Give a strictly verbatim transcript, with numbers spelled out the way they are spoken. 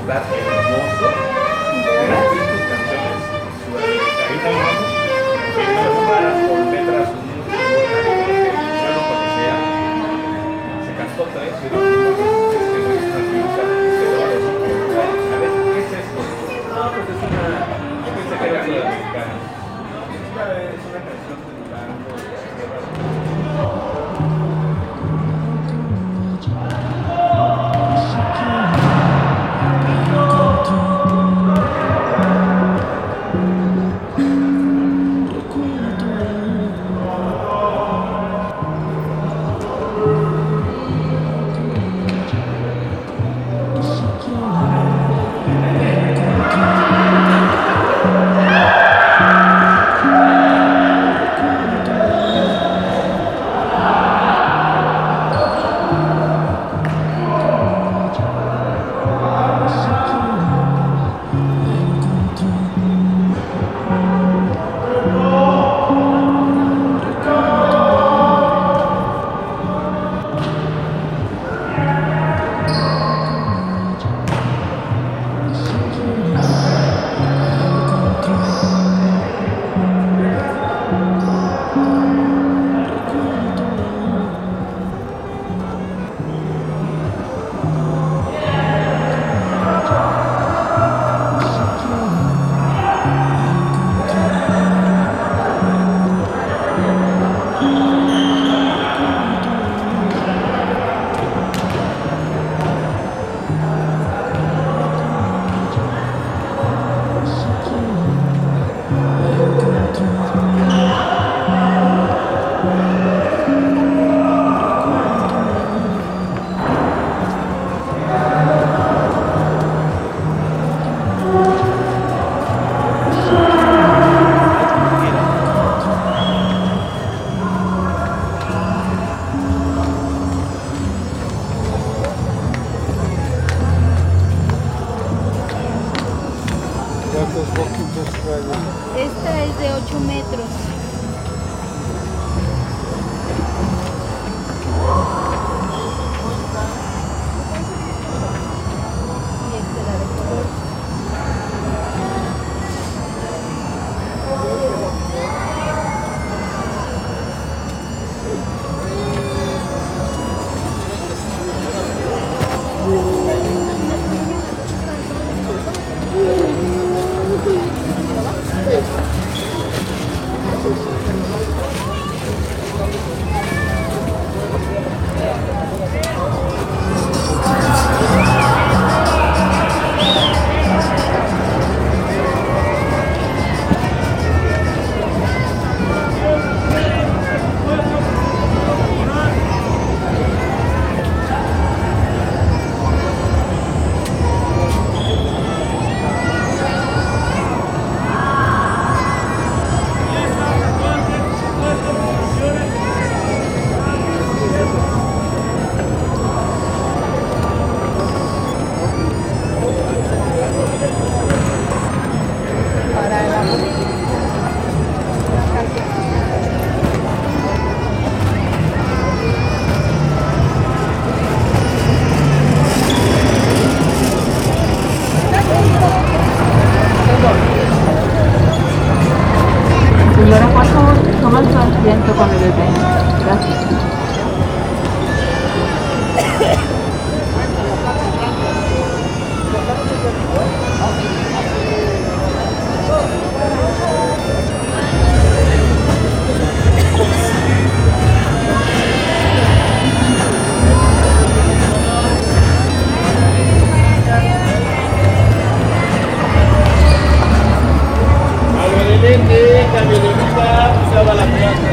está hermoso. Gracias tus canciones sudamericanas, primero raras con letras muy que yo no conocía. Se cantó tres y dos este güey es una pinza y se lo va a decir. A ver, ¿qué es esto? No, pues es una. Yo pensé que era sudamericana. Es una, es una canción de Durango. Esta es de ocho metros. Y esta es la de color. Señora, por favor, toma su asiento con el bebé. Gracias. Camioneta, camioneta, usaba la plaza.